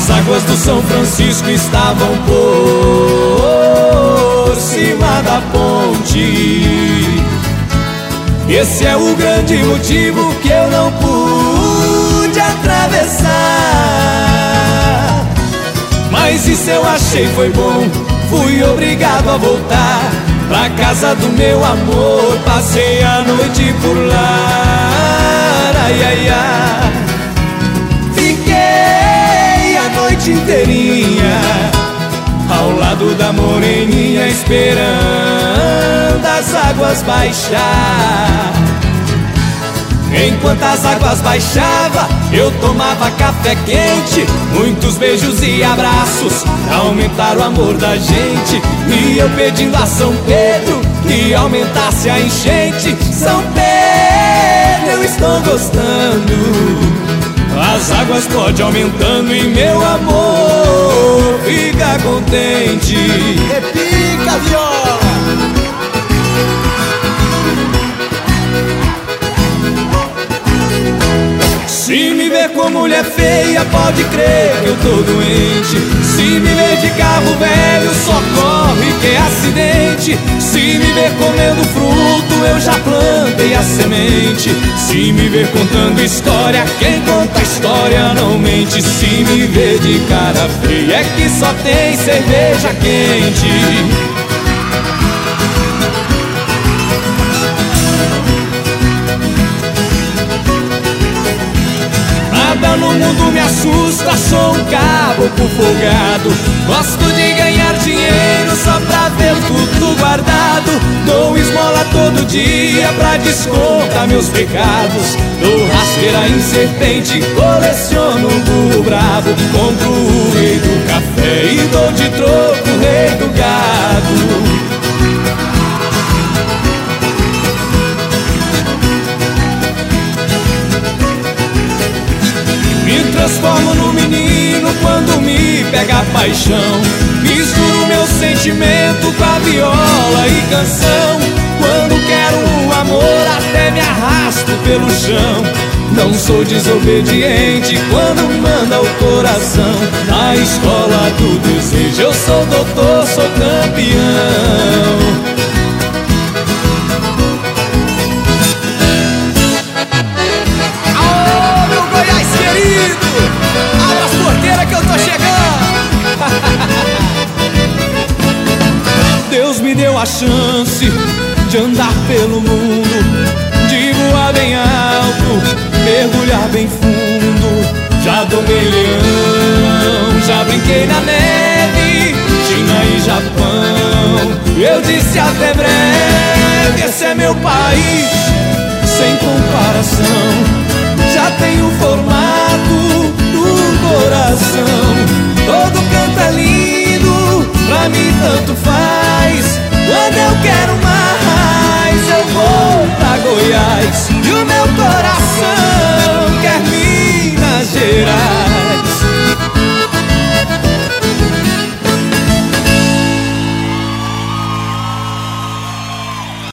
As águas do São Francisco estavam por cima da ponte. Esse é o grande motivo que eu não pude atravessar. Mas isso eu achei foi bom, fui obrigado a voltar pra casa do meu amor. Passei a noite por lá, ai, ai, ai. Fiquei a noite inteirinha ao lado da moreninha, esperando as águas baixar. Enquanto as águas baixavam, eu tomava café quente, muitos beijos e abraços pra aumentar o amor da gente. E eu pedindo a São Pedro que aumentasse a enchente. São Pedro, eu estou gostando, as águas podem aumentando e meu amor fica contente. Repica, viola! Se me ver com mulher feia, pode crer que eu tô doente. Se me ver de carro velho, socorre que é acidente. Se me ver comendo fruto, eu já plantei a semente. Se me ver contando história, quem conta história não mente. Se me ver de cara feia, é que só tem cerveja quente. Nada no mundo me assusta, sou um caboclo folgado. Gosto de ganhar dinheiro só pra ver tudo guardado. Dou esmola todo dia pra descontar meus pecados. Dou rasteira em serpente, coleciono burro bravo. Compro o rei do café e dou de troco o rei do gado. Me transformo no menino quando me pega a paixão. Misturo meu sentimento com a viola e canção. Quando quero um amor até me arrasto pelo chão. Não sou desobediente quando manda o coração. Na escola do desejo eu sou doutor, sou campeão. Abre as porteiras que eu tô chegando. Deus me deu a chance de andar pelo mundo, de voar bem alto, mergulhar bem fundo. Já domei leão, já brinquei na neve, China e Japão. Eu disse até breve, esse é meu país, sem comparação. Já tenho o formato do coração. Todo canto é lindo, pra mim tanto faz. Quando eu quero mais